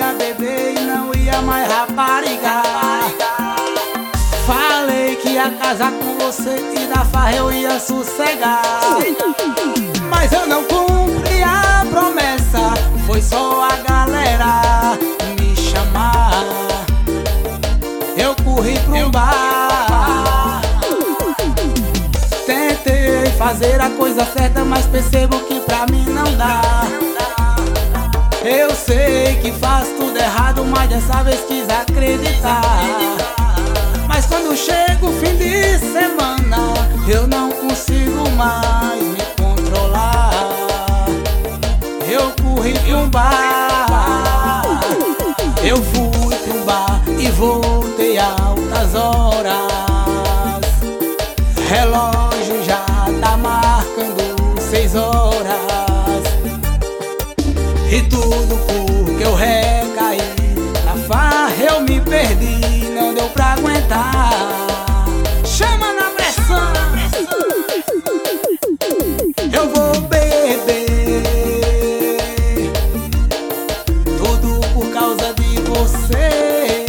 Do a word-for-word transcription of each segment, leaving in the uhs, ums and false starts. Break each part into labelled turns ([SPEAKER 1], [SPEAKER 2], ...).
[SPEAKER 1] ia beber e não ia mais raparigar. Falei que ia casar com você e da farra eu ia sossegar. Mas eu não cumpri a promessa, foi só a galera me chamar. Eu corri pra um bar, tentei fazer a coisa certa, mas percebo que pra mim não dá. Eu sei que faço tudo errado, mas dessa vez quis acreditar. Mas quando chega o fim de semana, eu não consigo mais me controlar. Eu corri pra um bar, eu fui pra um bar e voltei altas horas. Relógio já tá marcando seis horas. E tudo porque eu recaí na farra, eu me perdi, não deu pra aguentar. Chama na pressão, eu vou beber, tudo por causa de você.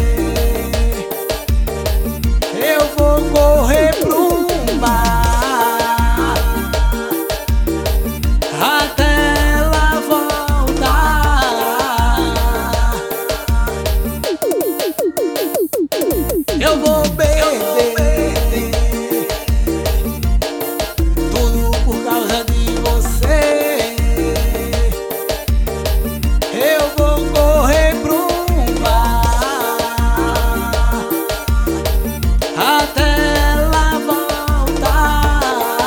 [SPEAKER 1] Eu vou correr pro bar até ela voltar. Eu vou beber, tudo por causa de você. Eu vou correr pro bar até ela voltar.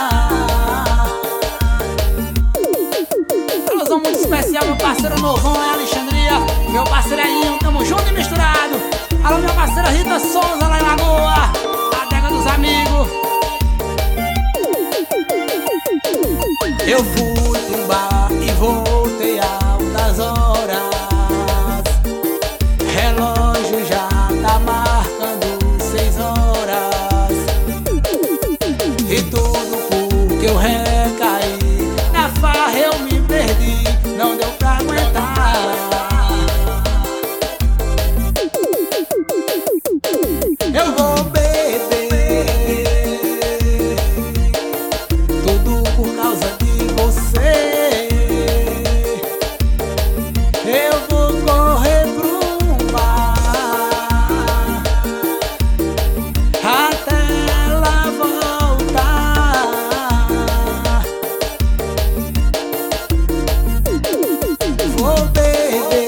[SPEAKER 1] Alusão muito especial, meu parceiro Novão é Alexandria, meu parceiro Elinho, tamo junto e misturado. Alô, minha parceira Rita Souza lá em Lagoa, Adega dos Amigos. Eu fui pra um bar e voltei altas horas. Relógio já tá marcando seis horas. E tudo porque eu recaí na farra, eu me perdi, não deu pra aguentar. Eu vou beber, tudo por causa de você. Eu vou correr pro bar até ela voltar. Vou beber.